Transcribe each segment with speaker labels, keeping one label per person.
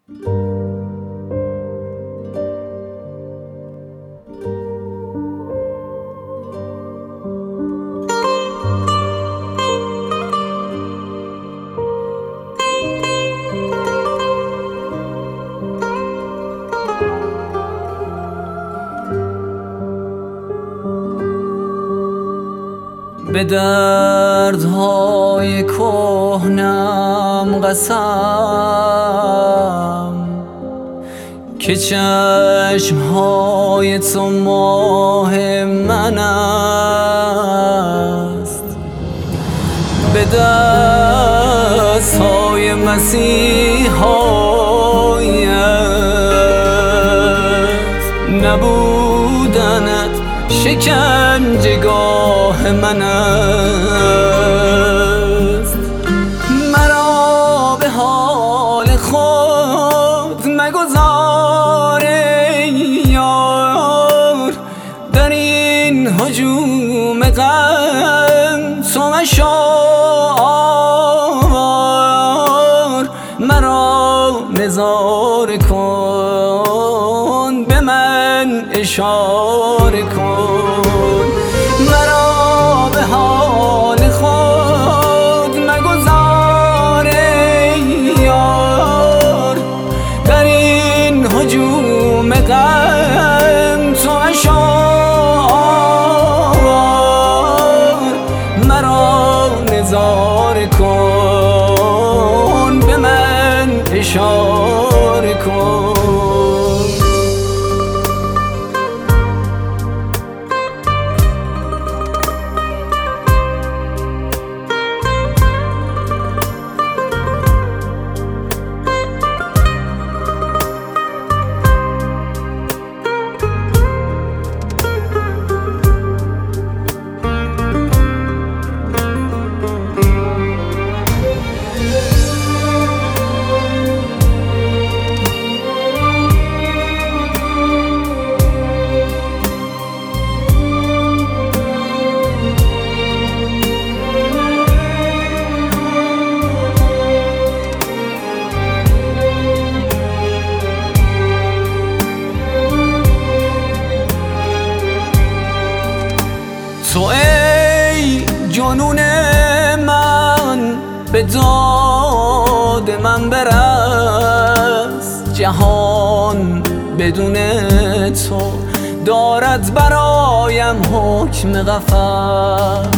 Speaker 1: به دردهای کهنم قسم که چشمهای تو ماه من است، به دستهای مسیحایت نبودنت شکنجهگاه من است. مرا به حال خود مگذار ای یار، در این هجوم غم تو مشار. مرا نظاره کن، به من اشاره کن، مرا به حال خود مگذار ای یار، در این هجوم غم تو مشار. مرا نظاره کن، به من اشاره کن. تو ای جنون من به داد من برس، جهان بدون تو دارد برایم حکم قفس.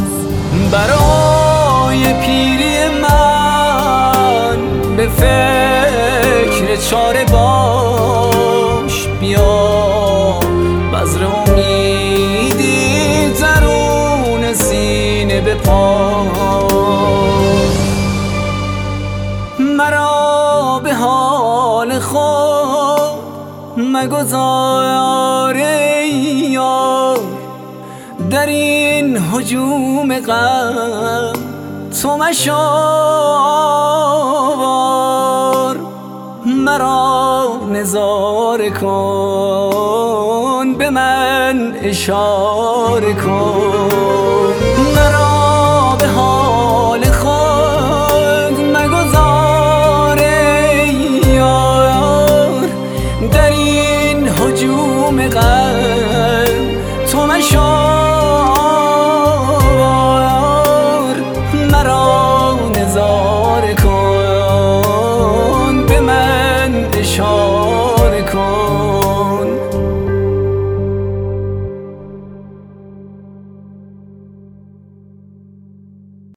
Speaker 1: برای پیری من به فکر چاره باش، بیا بذر امیدی درون سینه بپاش. مرا به حال خود مگذار ای یار، در این هجوم غم تو مشار. مرا نظاره کن، به من اشاره کن.